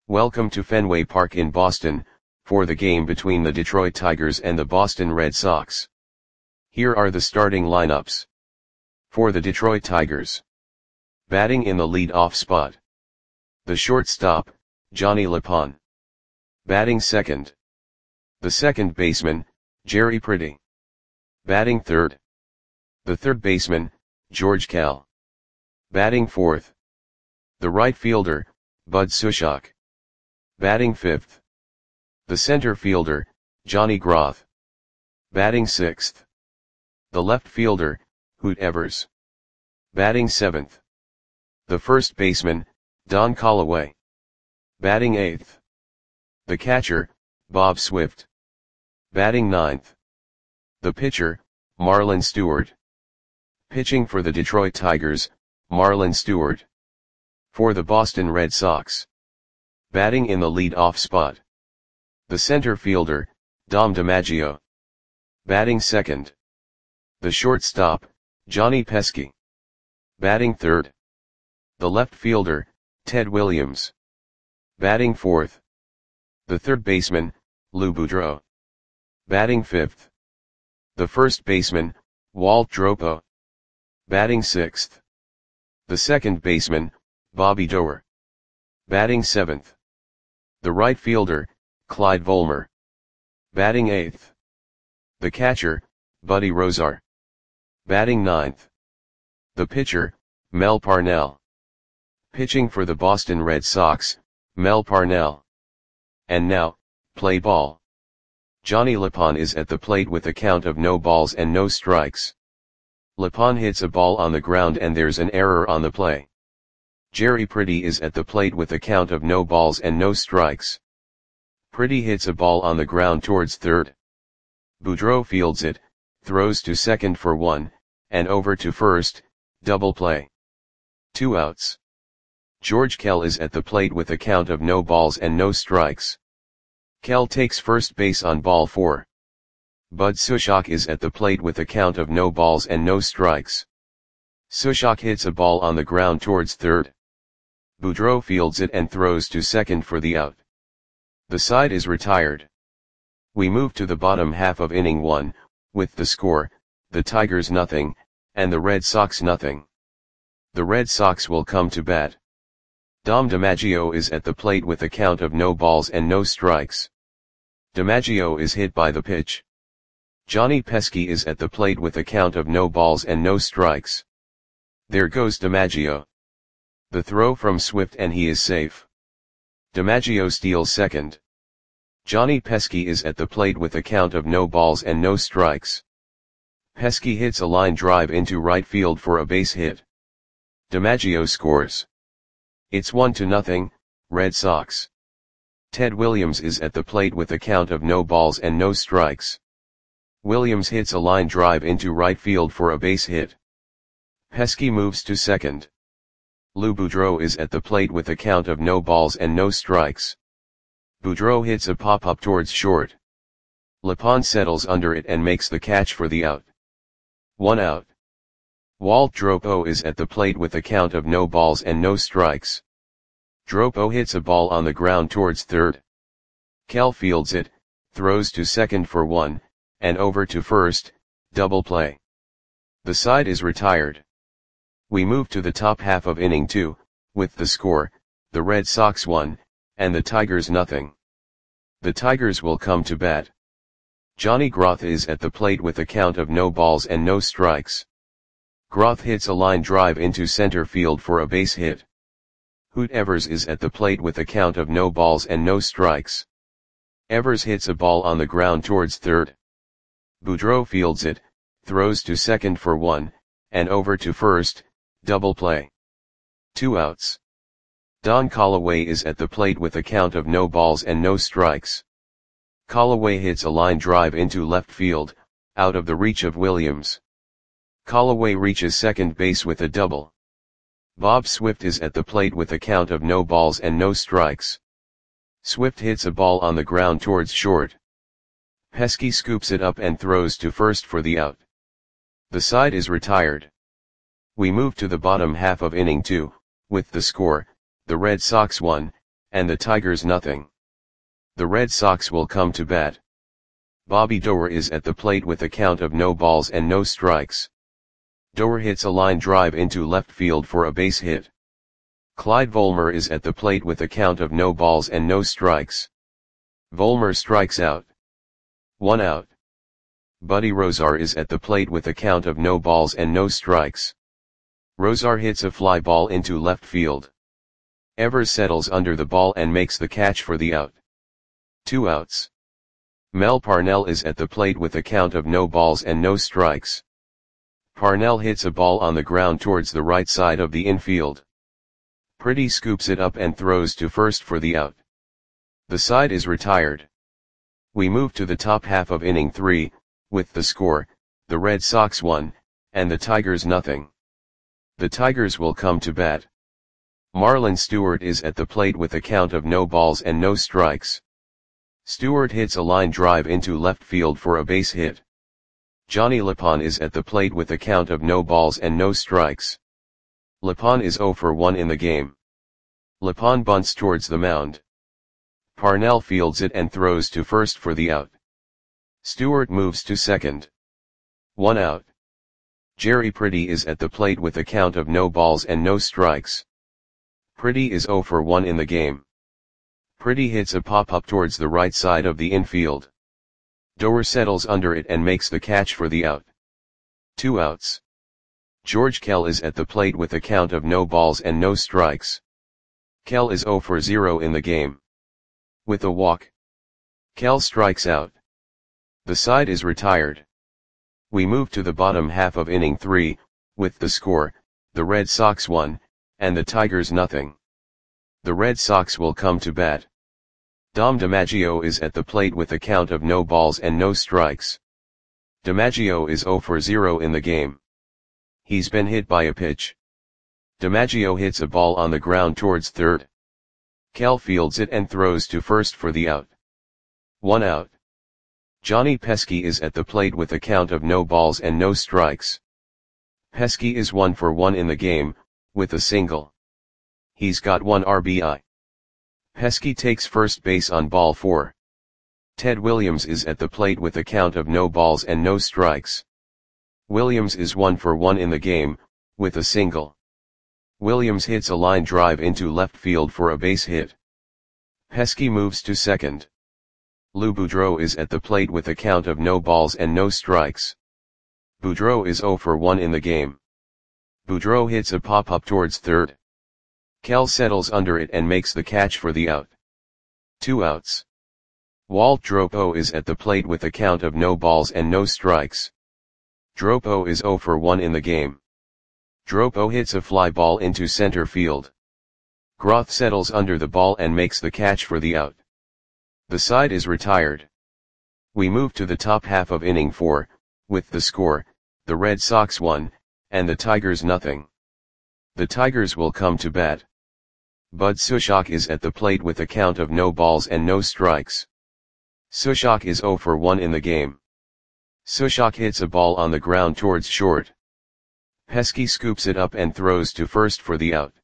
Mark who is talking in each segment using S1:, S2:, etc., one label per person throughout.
S1: Welcome to Fenway Park in Boston, for the game between the Detroit Tigers and the Boston Red Sox. Here are the starting lineups. For the Detroit Tigers. Batting in the lead-off spot. The shortstop, Johnny LePon. Batting second. The second baseman, Jerry Pretty. Batting third. The third baseman, George Kell. Batting fourth. The right fielder, Bud Sushok. Batting fifth. The center fielder, Johnny Groth. Batting sixth. The left fielder, Hoot Evers. Batting seventh. The first baseman, Don Callaway. Batting eighth. The catcher, Bob Swift. Batting ninth. The pitcher, Marlon Stewart. Pitching for the Detroit Tigers, Marlon Stewart. For the Boston Red Sox. Batting in the lead-off spot. The center fielder, Dom DiMaggio. Batting second. The shortstop, Johnny Pesky. Batting third. The left fielder, Ted Williams. Batting fourth. The third baseman, Lou Boudreau. Batting fifth. The first baseman, Walt Dropo. Batting sixth. The second baseman, Bobby Doerr. Batting seventh. The right fielder, Clyde Volmer. Batting eighth. The catcher, Buddy Rozar. Batting ninth. The pitcher, Mel Parnell. Pitching for the Boston Red Sox, Mel Parnell. And now, play ball. Johnny LePon is at the plate with a count of no balls and no strikes. LePon hits a ball on the ground and there's an error on the play. Jerry Pretty is at the plate with a count of no balls and no strikes. Pretty hits a ball on the ground towards third. Boudreau fields it, throws to second for one, and over to first, double play. 2 outs. George Kell is at the plate with a count of no balls and no strikes. Kell takes first base on ball 4. Bud Sushok is at the plate with a count of no balls and no strikes. Sushok hits a ball on the ground towards third. Boudreau fields it and throws to second for the out. The side is retired. We move to the bottom half of inning 1, with the score, the Tigers nothing, and the Red Sox nothing. The Red Sox will come to bat. Dom DiMaggio is at the plate with a count of no balls and no strikes. DiMaggio is hit by the pitch. Johnny Pesky is at the plate with a count of no balls and no strikes. There goes DiMaggio. The throw from Swift and he is safe. DiMaggio steals second. Johnny Pesky is at the plate with a count of no balls and no strikes. Pesky hits a line drive into right field for a base hit. DiMaggio scores. It's 1-0, Red Sox. Ted Williams is at the plate with a count of no balls and no strikes. Williams hits a line drive into right field for a base hit. Pesky moves to second. Lou Boudreau is at the plate with a count of no balls and no strikes. Boudreau hits a pop-up towards short. LePon settles under it and makes the catch for the out. 1 out. Walt Dropo is at the plate with a count of no balls and no strikes. Dropo hits a ball on the ground towards third. Kell fields it, throws to second for one, and over to first, double play. The side is retired. We move to the top half of inning 2, with the score, the Red Sox 1, and the Tigers nothing. The Tigers will come to bat. Johnny Groth is at the plate with a count of no balls and no strikes. Groth hits a line drive into center field for a base hit. Hoot Evers is at the plate with a count of no balls and no strikes. Evers hits a ball on the ground towards third. Boudreau fields it, throws to second for one, and over to first, double play. 2 outs. Don Callaway is at the plate with a count of no balls and no strikes. Callaway hits a line drive into left field, out of the reach of Williams. Callaway reaches second base with a double. Bob Swift is at the plate with a count of no balls and no strikes. Swift hits a ball on the ground towards short. Pesky scoops it up and throws to first for the out. The side is retired. We move to the bottom half of inning 2, with the score, the Red Sox 1, and the Tigers nothing. The Red Sox will come to bat. Bobby Doerr is at the plate with a count of no balls and no strikes. Doerr hits a line drive into left field for a base hit. Clyde Volmer is at the plate with a count of no balls and no strikes. Volmer strikes out. 1 out. Buddy Rozar is at the plate with a count of no balls and no strikes. Rozar hits a fly ball into left field. Evers settles under the ball and makes the catch for the out. 2 outs. Mel Parnell is at the plate with a count of no balls and no strikes. Parnell hits a ball on the ground towards the right side of the infield. Pretty scoops it up and throws to first for the out. The side is retired. We move to the top half of inning 3, with the score, the Red Sox 1, and the Tigers nothing. The Tigers will come to bat. Marlon Stewart is at the plate with a count of no balls and no strikes. Stewart hits a line drive into left field for a base hit. Johnny Lapon is at the plate with a count of no balls and no strikes. Lapon is 0 for 1 in the game. Lapon bunts towards the mound. Parnell fields it and throws to first for the out. Stewart moves to second. 1 out. Jerry Pretty is at the plate with a count of no balls and no strikes. Pretty is 0 for 1 in the game. Pretty hits a pop-up towards the right side of the infield. Doerr settles under it and makes the catch for the out. 2 outs. George Kell is at the plate with a count of no balls and no strikes. Kell is 0 for 0 in the game. With a walk, Kell strikes out. The side is retired. We move to the bottom half of inning 3, with the score, the Red Sox 1, and the Tigers nothing. The Red Sox will come to bat. Dom DiMaggio is at the plate with a count of no balls and no strikes. DiMaggio is 0 for 0 in the game. He's been hit by a pitch. DiMaggio hits a ball on the ground towards third. Kell fields it and throws to first for the out. 1 out. Johnny Pesky is at the plate with a count of no balls and no strikes. Pesky is 1 for 1 in the game, with a single. He's got 1 RBI. Pesky takes first base on ball 4. Ted Williams is at the plate with a count of no balls and no strikes. Williams is 1 for 1 in the game, with a single. Williams hits a line drive into left field for a base hit. Pesky moves to second. Lou Boudreau is at the plate with a count of no balls and no strikes. Boudreau is 0 for 1 in the game. Boudreau hits a pop-up towards third. Kell settles under it and makes the catch for the out. 2 outs. Walt Dropo is at the plate with a count of no balls and no strikes. Dropo is 0 for 1 in the game. Dropo hits a fly ball into center field. Groth settles under the ball and makes the catch for the out. The side is retired. We move to the top half of inning 4, with the score, the Red Sox 1, and the Tigers nothing. The Tigers will come to bat. Bud Sushok is at the plate with a count of no balls and no strikes. Sushok is 0 for 1 in the game. Sushok hits a ball on the ground towards short. Pesky scoops it up and throws to first for the out.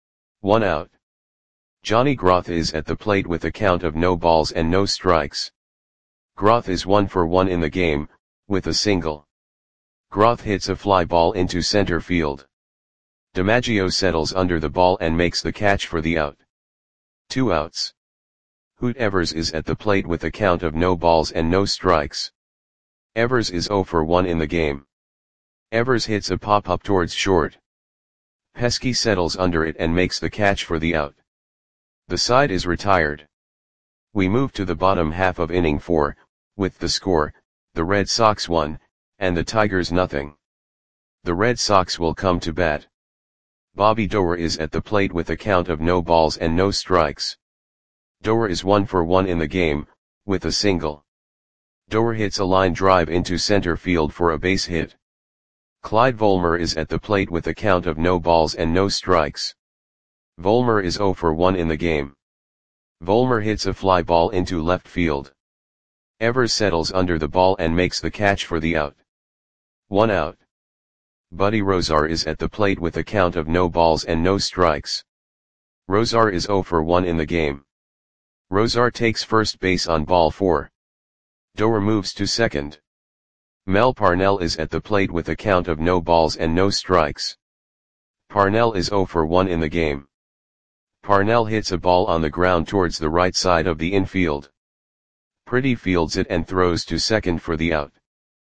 S1: 1 out. Johnny Groth is at the plate with a count of no balls and no strikes. Groth is 1 for 1 in the game, with a single. Groth hits a fly ball into center field. DiMaggio settles under the ball and makes the catch for the out. 2 outs. Hoot Evers is at the plate with a count of no balls and no strikes. Evers is 0 for 1 in the game. Evers hits a pop-up towards short. Pesky settles under it and makes the catch for the out. The side is retired. We move to the bottom half of inning 4, with the score, the Red Sox 1, and the Tigers nothing. The Red Sox will come to bat. Bobby Doerr is at the plate with a count of no balls and no strikes. Doerr is 1 for 1 in the game, with a single. Doerr hits a line drive into center field for a base hit. Clyde Volmer is at the plate with a count of no balls and no strikes. Volmer is 0 for 1 in the game. Volmer hits a fly ball into left field. Evers settles under the ball and makes the catch for the out. 1 out. Buddy Rozar is at the plate with a count of no balls and no strikes. Rosar is 0 for 1 in the game. Rosar takes first base on ball 4. Doer moves to second. Mel Parnell is at the plate with a count of no balls and no strikes. Parnell is 0 for 1 in the game. Parnell hits a ball on the ground towards the right side of the infield. Pretty fields it and throws to second for the out.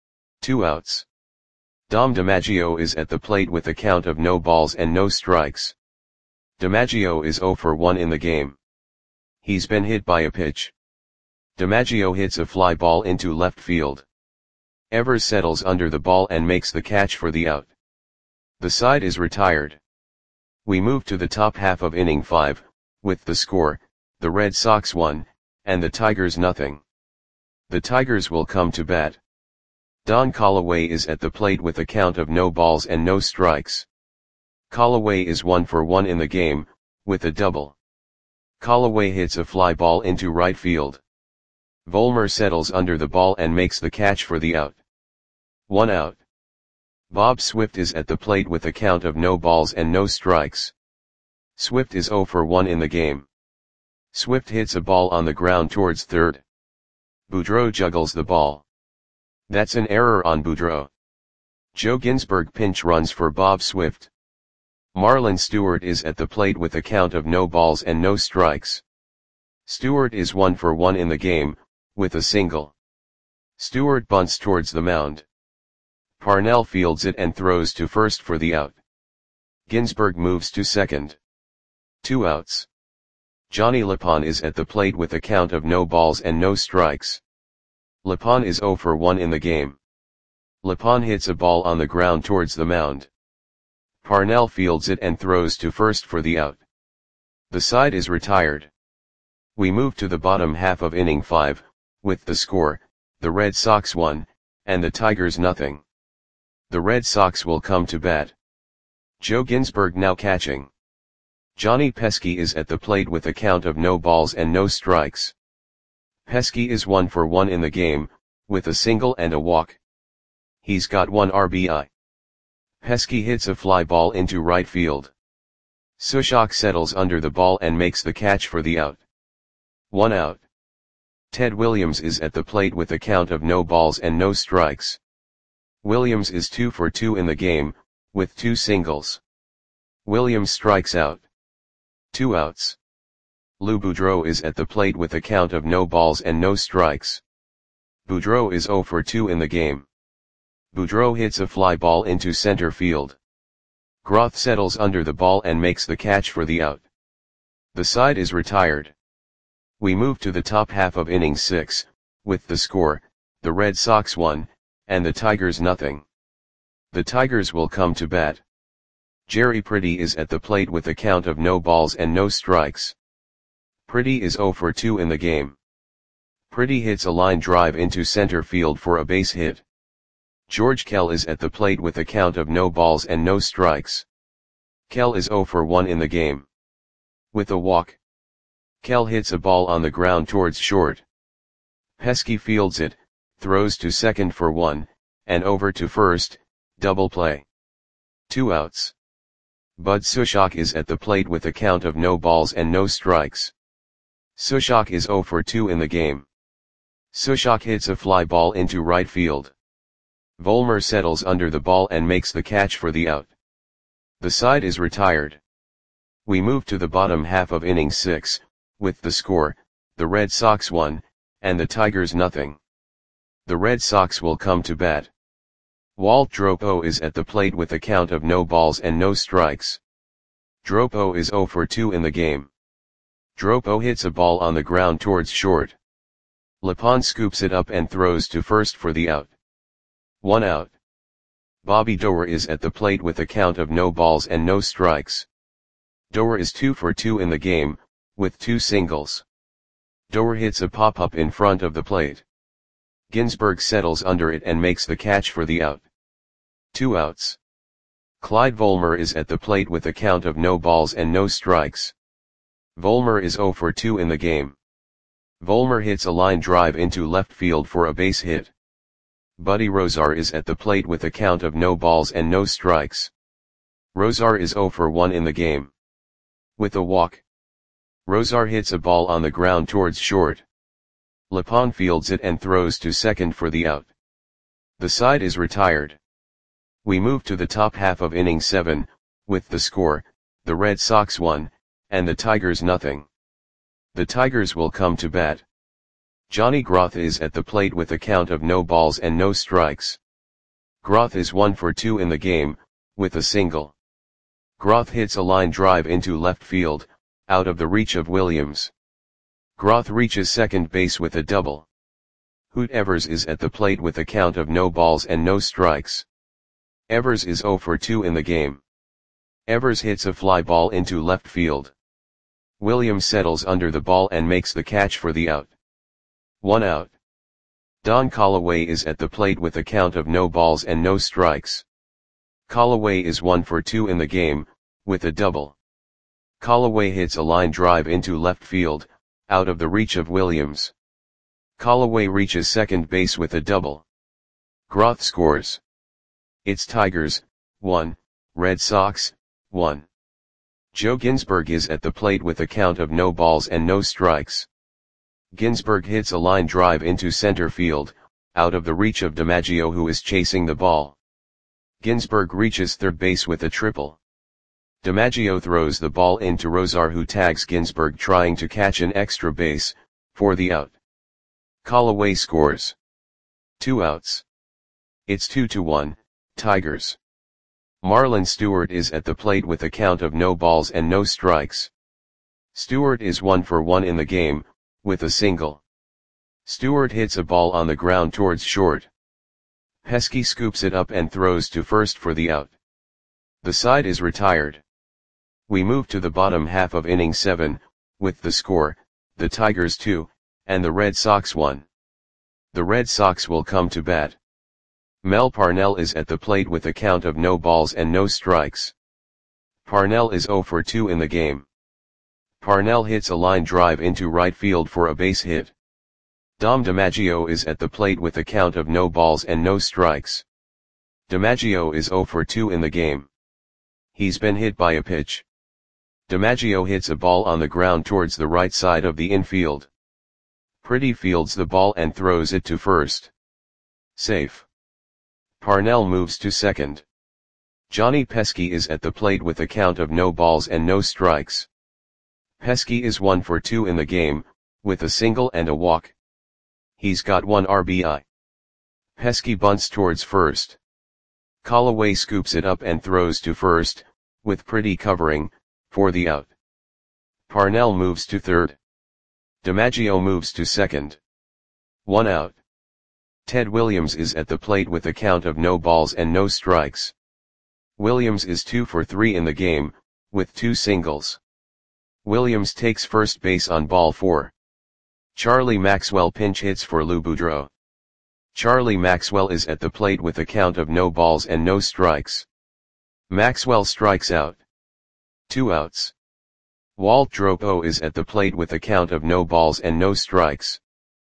S1: 2 outs. Dom DiMaggio is at the plate with a count of no balls and no strikes. DiMaggio is 0 for 1 in the game. He's been hit by a pitch. DiMaggio hits a fly ball into left field. Evers settles under the ball and makes the catch for the out. The side is retired. We move to the top half of inning 5, with the score, the Red Sox 1, and the Tigers nothing. The Tigers will come to bat. Don Callaway is at the plate with a count of no balls and no strikes. Callaway is 1 for 1 in the game, with a double. Callaway hits a fly ball into right field. Vollmer settles under the ball and makes the catch for the out. 1 out. Bob Swift is at the plate with a count of no balls and no strikes. Swift is 0 for 1 in the game. Swift hits a ball on the ground towards third. Boudreau juggles the ball. That's an error on Boudreau. Joe Ginsberg pinch runs for Bob Swift. Marlon Stewart is at the plate with a count of no balls and no strikes. Stewart is 1 for 1 in the game, with a single. Stewart bunts towards the mound. Parnell fields it and throws to first for the out. Ginsberg moves to second. 2 outs. Johnny Lapon is at the plate with a count of no balls and no strikes. Lapon is 0 for 1 in the game. Lapon hits a ball on the ground towards the mound. Parnell fields it and throws to first for the out. The side is retired. We move to the bottom half of inning 5, with the score, the Red Sox 1, and the Tigers nothing. The Red Sox will come to bat. Joe Ginsberg now catching. Johnny Pesky is at the plate with a count of no balls and no strikes. Pesky is 1 for 1 in the game, with a single and a walk. He's got 1 RBI. Pesky hits a fly ball into right field. Sushok settles under the ball and makes the catch for the out. 1 out. Ted Williams is at the plate with a count of no balls and no strikes. Williams is 2 for 2 in the game, with 2 singles. Williams strikes out. 2 outs. Lou Boudreau is at the plate with a count of no balls and no strikes. Boudreau is 0 for 2 in the game. Boudreau hits a fly ball into center field. Groth settles under the ball and makes the catch for the out. The side is retired. We move to the top half of inning 6, with the score, the Red Sox 1, and the Tigers nothing. The Tigers will come to bat. Jerry Pretty is at the plate with a count of no balls and no strikes. Pretty is 0 for 2 in the game. Pretty hits a line drive into center field for a base hit. George Kell is at the plate with a count of no balls and no strikes. Kell is 0 for 1 in the game. With a walk. Kell hits a ball on the ground towards short. Pesky fields it, throws to second for 1, and over to first, double play. 2 outs. Bud Sushok is at the plate with a count of no balls and no strikes. Sushok is 0 for 2 in the game. Sushok hits a fly ball into right field. Vollmer settles under the ball and makes the catch for the out. The side is retired. We move to the bottom half of inning 6, with the score, the Red Sox 1, and the Tigers nothing. The Red Sox will come to bat. Walt Dropo is at the plate with a count of no balls and no strikes. Dropo is 0 for 2 in the game. Dropo hits a ball on the ground towards short. Lapon scoops it up and throws to first for the out. 1 out. Bobby Doerr is at the plate with a count of no balls and no strikes. Doerr is 2 for 2 in the game, with 2 singles. Doerr hits a pop-up in front of the plate. Ginsberg settles under it and makes the catch for the out. 2 outs. Clyde Vollmer is at the plate with a count of no balls and no strikes. Vollmer is 0 for 2 in the game. Vollmer hits a line drive into left field for a base hit. Buddy Rosar is at the plate with a count of no balls and no strikes. Rosar is 0 for 1 in the game. With a walk. Rosar hits a ball on the ground towards short. Lepon fields it and throws to second for the out. The side is retired. We move to the top half of inning 7, with the score, the Red Sox 1, and the Tigers nothing. The Tigers will come to bat. Johnny Groth is at the plate with a count of no balls and no strikes. Groth is 1 for 2 in the game, with a single. Groth hits a line drive into left field, out of the reach of Williams. Groth reaches second base with a double. Hoot Evers is at the plate with a count of no balls and no strikes. Evers is 0 for 2 in the game. Evers hits a fly ball into left field. Williams settles under the ball and makes the catch for the out. 1 out. Don Callaway is at the plate with a count of no balls and no strikes. Callaway is 1 for 2 in the game, with a double. Callaway hits a line drive into left field, out of the reach of Williams. Callaway reaches second base with a double. Groth scores. It's Tigers, 1, Red Sox, 1. Joe Ginsberg is at the plate with a count of no balls and no strikes. Ginsberg hits a line drive into center field, out of the reach of DiMaggio who is chasing the ball. Ginsberg reaches third base with a triple. DiMaggio throws the ball into Rosar who tags Ginsberg trying to catch an extra base, for the out. Callaway scores. 2 outs. It's 2-1, Tigers. Marlon Stewart is at the plate with a count of no balls and no strikes. Stewart is 1 for 1 in the game, with a single. Stewart hits a ball on the ground towards short. Pesky scoops it up and throws to first for the out. The side is retired. We move to the bottom half of inning 7, with the score, the Tigers 2, and the Red Sox 1. The Red Sox will come to bat. Mel Parnell is at the plate with a count of no balls and no strikes. Parnell is 0 for 2 in the game. Parnell hits a line drive into right field for a base hit. Dom DiMaggio is at the plate with a count of no balls and no strikes. DiMaggio is 0 for 2 in the game. He's been hit by a pitch. DiMaggio hits a ball on the ground towards the right side of the infield. Pretty fields the ball and throws it to first. Safe. Parnell moves to second. Johnny Pesky is at the plate with a count of no balls and no strikes. Pesky is 1 for 2 in the game, with a single and a walk. He's got 1 RBI. Pesky bunts towards first. Callaway scoops it up and throws to first, with Pretty covering, for the out. Parnell moves to third. DiMaggio moves to second. 1 out. Ted Williams is at the plate with a count of no balls and no strikes. Williams is 2 for 3 in the game, with 2 singles. Williams takes first base on ball 4. Charlie Maxwell pinch hits for Lou Boudreau. Charlie Maxwell is at the plate with a count of no balls and no strikes. Maxwell strikes out. 2 outs. Walt Dropo is at the plate with a count of no balls and no strikes.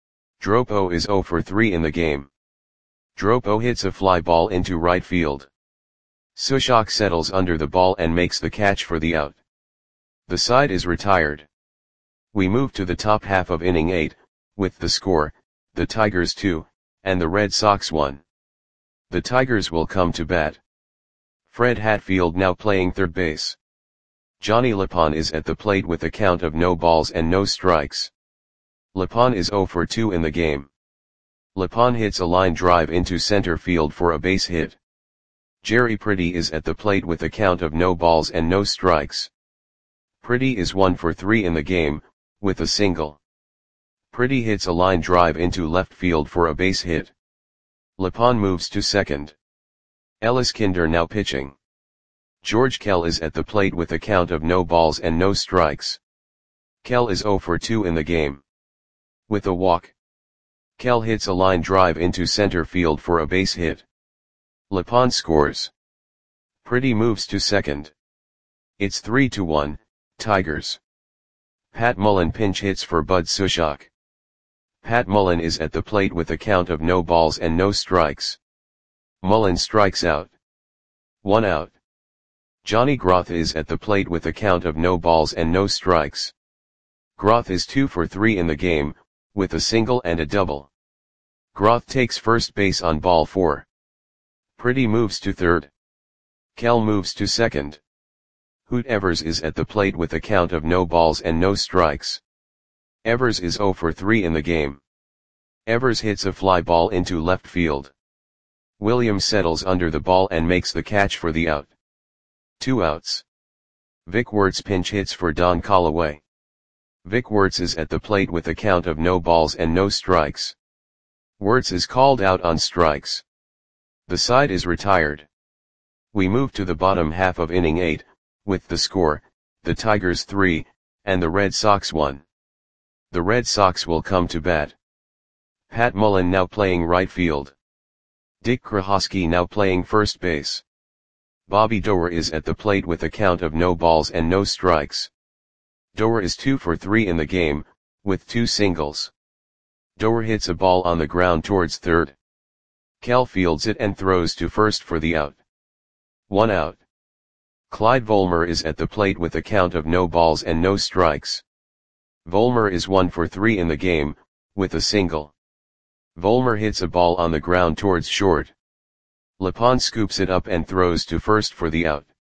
S1: Dropo is 0 for 3 in the game. Dropo hits a fly ball into right field. Sushok settles under the ball and makes the catch for the out. The side is retired. We move to the top half of inning 8, with the score, the Tigers 2, and the Red Sox 1. The Tigers will come to bat. Fred Hatfield now playing third base. Johnny Lepon is at the plate with a count of no balls and no strikes. Lepon is 0 for 2 in the game. Lepon hits a line drive into center field for a base hit. Jerry Pretty is at the plate with a count of no balls and no strikes. Pretty is 1 for 3 in the game, with a single. Pretty hits a line drive into left field for a base hit. Lepon moves to second. Ellis Kinder now pitching. George Kell is at the plate with a count of no balls and no strikes. Kell is 0 for 2 in the game. With a walk. Kell hits a line drive into center field for a base hit. Lepon scores. Pretty moves to second. It's 3-1, Tigers. Pat Mullen pinch hits for Bud Sushok. Pat Mullen is at the plate with a count of no balls and no strikes. Mullen strikes out. 1 out. Johnny Groth is at the plate with a count of no balls and no strikes. Groth is 2 for 3 in the game, with a single and a double. Groth takes first base on ball 4. Pretty moves to third. Kell moves to second. Hoot Evers is at the plate with a count of no balls and no strikes. Evers is 0 for 3 in the game. Evers hits a fly ball into left field. Williams settles under the ball and makes the catch for the out. 2 outs. Vic Wertz pinch hits for Don Callaway. Vic Wertz is at the plate with a count of no balls and no strikes. Wertz is called out on strikes. The side is retired. We move to the bottom half of inning 8, with the score, the Tigers 3, and the Red Sox 1. The Red Sox will come to bat. Pat Mullen now playing right field. Dick Krahosky now playing first base. Bobby Doerr is at the plate with a count of no balls and no strikes. Doerr is 2 for 3 in the game, with 2 singles. Doerr hits a ball on the ground towards third. Kell fields it and throws to first for the out. 1 out. Clyde Volmer is at the plate with a count of no balls and no strikes. Volmer is 1 for 3 in the game, with a single. Volmer hits a ball on the ground towards short. Lepond scoops it up and throws to first for the out.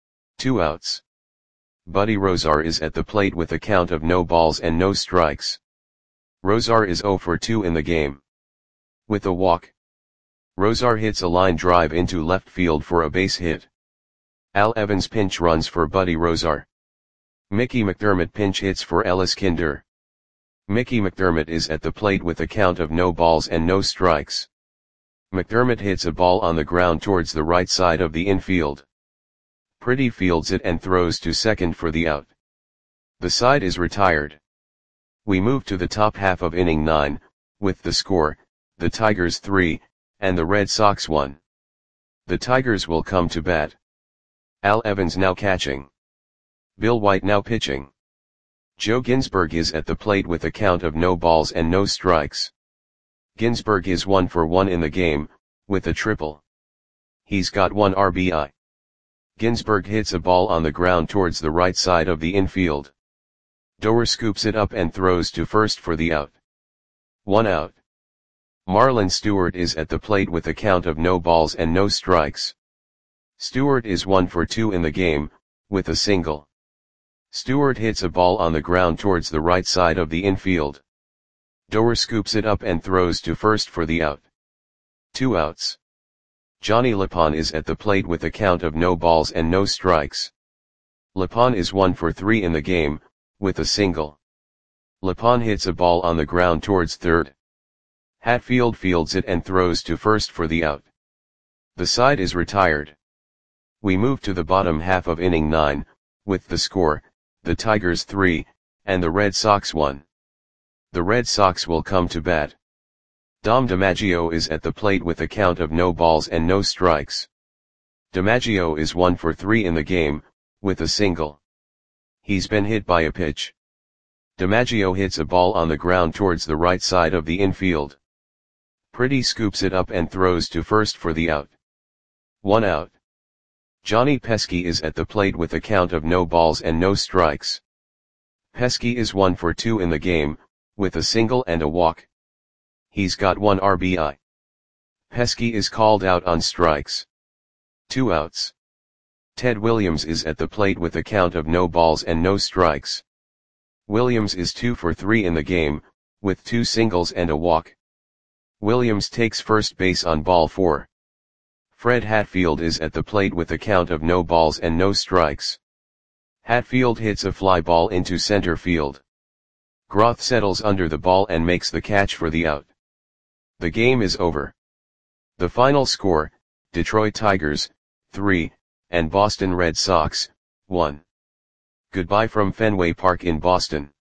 S1: 2 outs. Buddy Rozar is at the plate with a count of no balls and no strikes. Rozar is 0 for 2 in the game. With a walk. Rozar hits a line drive into left field for a base hit. Al Evans pinch runs for Buddy Rozar. Mickey McDermott pinch hits for Ellis Kinder. Mickey McDermott is at the plate with a count of no balls and no strikes. McDermott hits a ball on the ground towards the right side of the infield. Pretty fields it and throws to second for the out. The side is retired. We move to the top half of inning 9, with the score, the Tigers 3, and the Red Sox 1. The Tigers will come to bat. Al Evans now catching. Bill White now pitching. Joe Ginsberg is at the plate with a count of no balls and no strikes. Ginsberg is 1 for 1 in the game, with a triple. He's got 1 RBI. Ginsberg hits a ball on the ground towards the right side of the infield. Doerr scoops it up and throws to first for the out. 1 out. Marlon Stewart is at the plate with a count of no balls and no strikes. Stewart is 1 for 2 in the game, with a single. Stewart hits a ball on the ground towards the right side of the infield. Doerr scoops it up and throws to first for the out. 2 outs. Johnny Lepond is at the plate with a count of no balls and no strikes. Lepond is 1 for 3 in the game, with a single. Lepond hits a ball on the ground towards third. Hatfield fields it and throws to first for the out. The side is retired. We move to the bottom half of inning 9, with the score, the Tigers 3, and the Red Sox 1. The Red Sox will come to bat. Dom DiMaggio is at the plate with a count of no balls and no strikes. DiMaggio is 1 for 3 in the game, with a single. He's been hit by a pitch. DiMaggio hits a ball on the ground towards the right side of the infield. Pretty scoops it up and throws to first for the out. 1 out. Johnny Pesky is at the plate with a count of no balls and no strikes. Pesky is 1 for 2 in the game, with a single and a walk. He's got 1 RBI. Pesky is called out on strikes. 2 outs. Ted Williams is at the plate with a count of no balls and no strikes. Williams is 2 for 3 in the game, with 2 singles and a walk. Williams takes first base on ball 4. Fred Hatfield is at the plate with a count of no balls and no strikes. Hatfield hits a fly ball into center field. Groth settles under the ball and makes the catch for the out. The game is over. The final score, Detroit Tigers, 3, and Boston Red Sox, 1. Goodbye from Fenway Park in Boston.